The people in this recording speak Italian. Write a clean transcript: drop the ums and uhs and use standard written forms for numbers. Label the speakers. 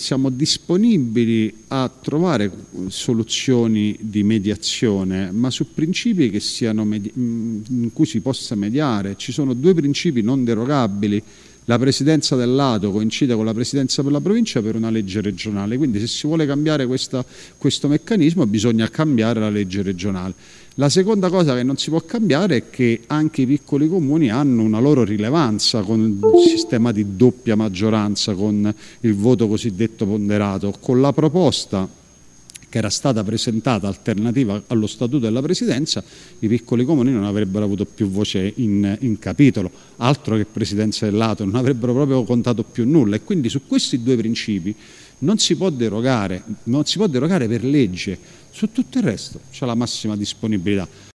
Speaker 1: siamo disponibili a trovare soluzioni di mediazione, ma su principi che siano in cui si possa mediare. Ci sono due principi non derogabili. La presidenza del lato coincide con la presidenza per la provincia per una legge regionale, quindi se si vuole cambiare questo meccanismo bisogna cambiare la legge regionale. La seconda cosa che non si può cambiare è che anche i piccoli comuni hanno una loro rilevanza con il sistema di doppia maggioranza, con il voto cosiddetto ponderato. Con la proposta che era stata presentata alternativa allo statuto della presidenza, i piccoli comuni non avrebbero avuto più voce in capitolo, altro che presidenza del lato, non avrebbero proprio contato più nulla. E quindi su questi due principi non si può derogare per legge. Su tutto il resto c'è la massima disponibilità.